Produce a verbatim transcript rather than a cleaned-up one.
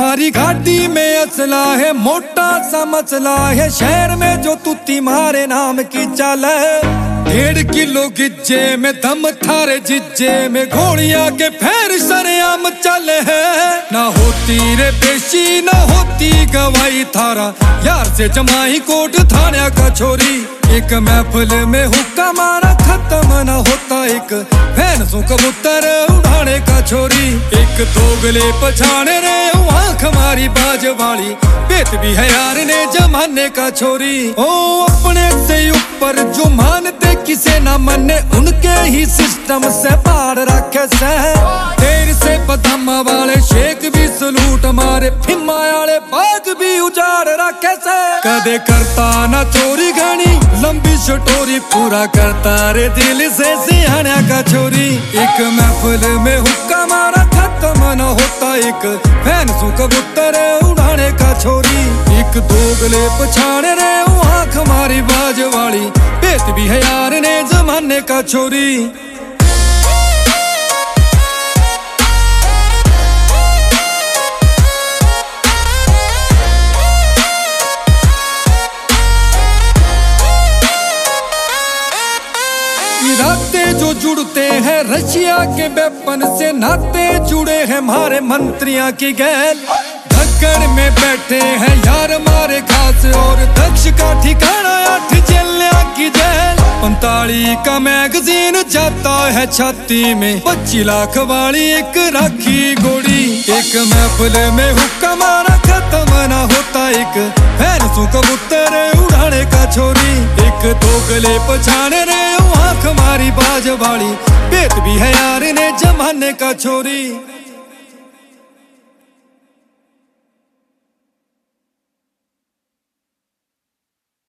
हमारी घाटी में असला है, मोटा सा मसला है। शहर में जो तूती मारे नाम की चाल है। डेढ़ किलो गिज्जे में दम थारे जिज्जे में, घोड़िया के फेर सरेआम चले है। ना होती रे पेशी ना होती गवाही थारा, यार से जमाई कोट थाने का छोरी। एक महफिल में हुक्का मारा खत्म ना होता, एक फैंसों कबूतर उड़ाने का छोरी। एक दोगले पछाने रे आँख हमारी बाज वाली, बेत भी है यार ने जमाने का छोरी। ओ अपने से ऊपर जो मानते किसे ना मने, उनके ही सिस्टम से पार रखे से। देर से बदम वाले शेख भी सलूट मारे, फिमा वाले बाग भी उजाड़ रखे से। कदे करता ना चोरी घनी लंबी शटोरी, पूरा करता रे दिल से सियाना का छोरी। एक महफिल में हुक्का मारा खत्म न होता, एक फैंसों कबूतर उड़ाने का छोरी। एक दोगले पछाने रे आँख हमारी बाज वाली, बेत भी है यार ने जमाने का छोरी। इरादे जो जुड़ते हैं रशिया के वेपन से, नाते जुड़े हैं हमारे मंत्रियों की गैल। ढक्कन में बैठे हैं यार मारे खास, और दक्ष का ठिकाना आठ जेलिया की जेल। पैंतालीस का मैगजीन जाता है छाती में, पच्चीस लाख वाली एक राखी गोड़ी। एक महफिल में हुक्का मारा खत्म ना होता, एक फैंसों कबूतर उड़ाने का छोरी। एक दोगले पछाने रे आँख हमारी बाज वाली, बेत भी है यार ने जमाने का छोरी।